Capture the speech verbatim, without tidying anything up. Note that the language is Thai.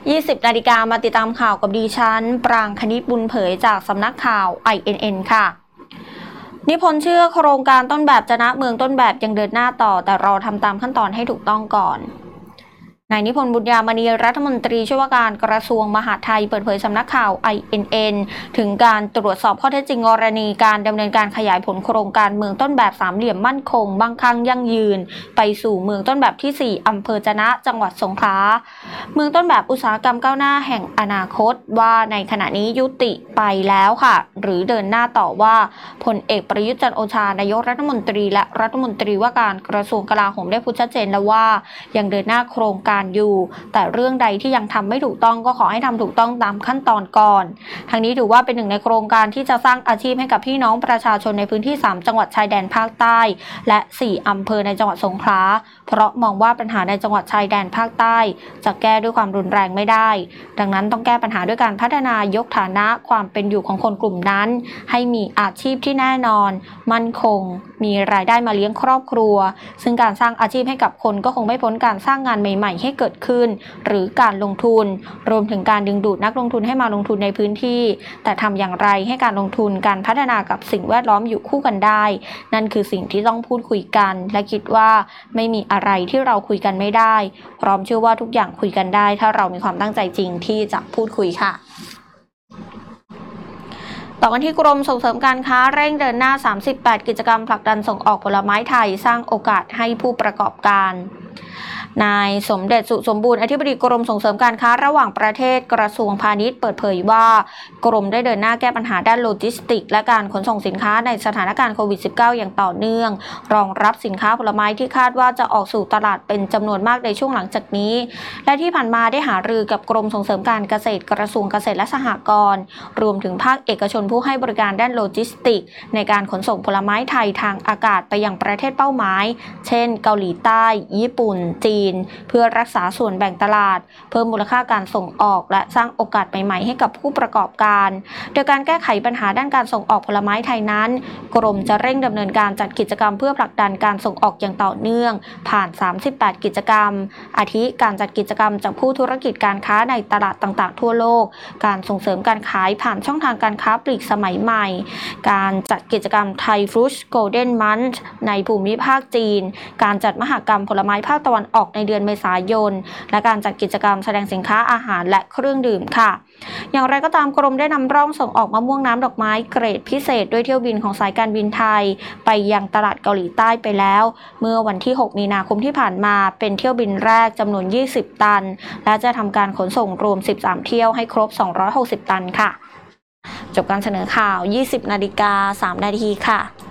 ยี่สิบนาฬิกามาติดตามข่าวกับดิฉันปรางคณิตบุญเผยจากสำนักข่าว ไอ เอ็น เอ็น ค่ะนิพนธ์เชื่อโครงการต้นแบบชนะเมืองต้นแบบยังเดินหน้าต่อแต่รอทำตามขั้นตอนให้ถูกต้องก่อนนายนิพนธ์บุญญามณีรัฐมนตรีช่วยว่าการกระทรวงมหาดไทยเปิดเผยสำนักข่าว ไอ เอ็น เอ็น ถึงการตรวจสอบข้อเท็จจริงกรณีการดำเนินการขยายผลโครงการเมืองต้นแบบสามเหลี่ยมมั่นคงมั่งคั่งยั่งยืนไปสู่เมืองต้นแบบที่สี่อำเภอจะนะจังหวัดสงขลาเมืองต้นแบบอุตสาหกรรมก้าวหน้าแห่งอนาคตว่าในขณะนี้ยุติไปแล้วค่ะหรือเดินหน้าต่อว่าพลเอกประยุทธ์จันทร์โอชานายกรัฐมนตรีและรัฐมนตรีว่าการกระทรวงกลาโหมได้พูดชัดเจนแล้วว่ายังเดินหน้าโครงการอยู่แต่เรื่องใดที่ยังทำไม่ถูกต้องก็ขอให้ทำถูกต้องตามขั้นตอนก่อนทางนี้ถือว่าเป็นหนึ่งในโครงการที่จะสร้างอาชีพให้กับพี่น้องประชาชนในพื้นที่สามจังหวัดชายแดนภาคใต้และสี่อำเภอในจังหวัดสงขลาเพราะมองว่าปัญหาในจังหวัดชายแดนภาคใต้จะแก้ด้วยความรุนแรงไม่ได้ดังนั้นต้องแก้ปัญหาด้วยการพัฒนายกฐานะความเป็นอยู่ของคนกลุ่มนั้นให้มีอาชีพที่แน่นอนมั่นคงมีรายได้มาเลี้ยงครอบครัวซึ่งการสร้างอาชีพให้กับคนก็คงไม่พ้นการสร้างงานใหม่ๆให้เกิดขึ้นหรือการลงทุนรวมถึงการดึงดูดนักลงทุนให้มาลงทุนในพื้นที่แต่ทำอย่างไรให้การลงทุนการพัฒนากับสิ่งแวดล้อมอยู่คู่กันได้นั่นคือสิ่งที่ต้องพูดคุยกันและคิดว่าไม่มีอะไรที่เราคุยกันไม่ได้พร้อมเชื่อว่าทุกอย่างคุยกันได้ถ้าเรามีความตั้งใจจริงที่จะพูดคุยค่ะต่อกันที่กรมส่งเสริมการค้าเร่งเดินหน้าสามสิบแปดกิจกรรมผลักดันส่งออกผลไม้ไทยสร้างโอกาสให้ผู้ประกอบการนายสมเด็จสุสมบูรณ์อธิบดีกรมส่งเสริมการค้าระหว่างประเทศกระทรวงพาณิชย์เปิดเผยว่ากรมได้เดินหน้าแก้ปัญหาด้านโลจิสติกและการขนส่งสินค้าในสถานการณ์โควิด สิบเก้า อย่างต่อเนื่องรองรับสินค้าผลไม้ที่คาดว่าจะออกสู่ตลาดเป็นจำนวนมากในช่วงหลังจากนี้และที่ผ่านมาได้หารือกับกรมส่งเสริมการเกษตรกระทรวงเกษตรและสหกรณ์รวมถึงภาคเอกชนผู้ให้บริการด้านโลจิสติกในการขนส่งผลไม้ไทยทางอากาศไปยังประเทศเป้าหมายเช่นเกาหลีใต้ญี่ปุ่นจีนเพื่อรักษาส่วนแบ่งตลาดเพิ่มมูลค่าการส่งออกและสร้างโอกาสใหม่ๆให้กับผู้ประกอบการโดยการแก้ไขปัญหาด้านการส่งออกผลไม้ไทยนั้นกรมจะเร่งดำเนินการจัดกิจกรรมเพื่อผลักดันการส่งออกอย่างต่อเนื่องผ่านสามสิบแปดกิจกรรมอาทิการจัดกิจกรรมจากผู้ธุรกิจการค้าในตลาดต่างๆทั่วโลกการส่งเสริมการขายผ่านช่องทางการค้าปลีกสมัยใหม่การจัดกิจกรรมไทยฟรุชโกลเด้นมันธในภูมิภาคจีนการจัดมหกรรมผลไม้ภาคตะวันออกในเดือนเมษายนและการจัดกิจกรรมแสดงสินค้าอาหารและเครื่องดื่มค่ะอย่างไรก็ตามกรมได้นำร่องส่งออกมะม่วงน้ำดอกไม้เกรดพิเศษด้วยเที่ยวบินของสายการบินไทยไปยังตลาดเกาหลีใต้ไปแล้วเมื่อวันที่หกมีนาคมที่ผ่านมาเป็นเที่ยวบินแรกจำนวนยี่สิบตันและจะทำการขนส่งรวมสิบสามเที่ยวให้ครบสองร้อยหกสิบตันค่ะจบการเสนอข่าว ยี่สิบนาฬิกาสามนาทีค่ะ